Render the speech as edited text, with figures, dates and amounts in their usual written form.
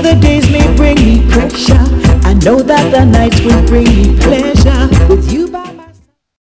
the days may bring me pressure, I know that the nights will bring me pleasure.